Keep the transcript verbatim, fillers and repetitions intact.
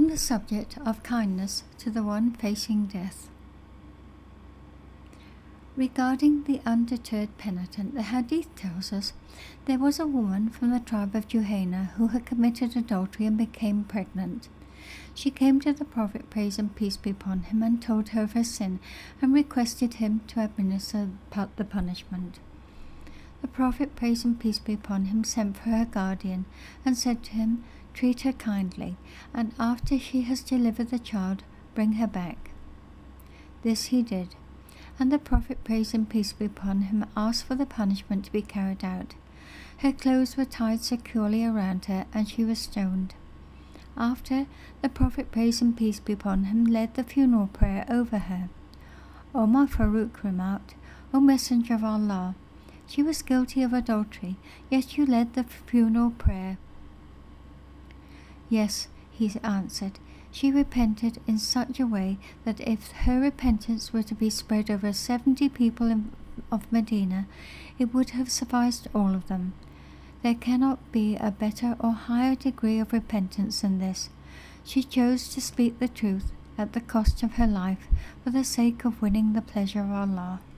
On the subject of kindness to the one facing death. Regarding the undeterred penitent, the Hadith tells us there was a woman from the tribe of Juhayna who had committed adultery and became pregnant. She came to the Prophet, praise and peace be upon him, and told her of her sin and requested him to administer the punishment. The Prophet, praise and peace be upon him, sent for her guardian and said to him, "Treat her kindly, and after she has delivered the child, bring her back." This he did, and the Prophet, praise and peace be upon him, asked for the punishment to be carried out. Her clothes were tied securely around her, and she was stoned. After, the Prophet, praise and peace be upon him, led the funeral prayer over her. Omar Farouk remarked, "O Messenger of Allah, she was guilty of adultery, yet you led the funeral prayer." "Yes," he answered, "she repented in such a way that if her repentance were to be spread over seventy people in, of Medina, it would have sufficed all of them. There cannot be a better or higher degree of repentance than this. She chose to speak the truth at the cost of her life for the sake of winning the pleasure of Allah."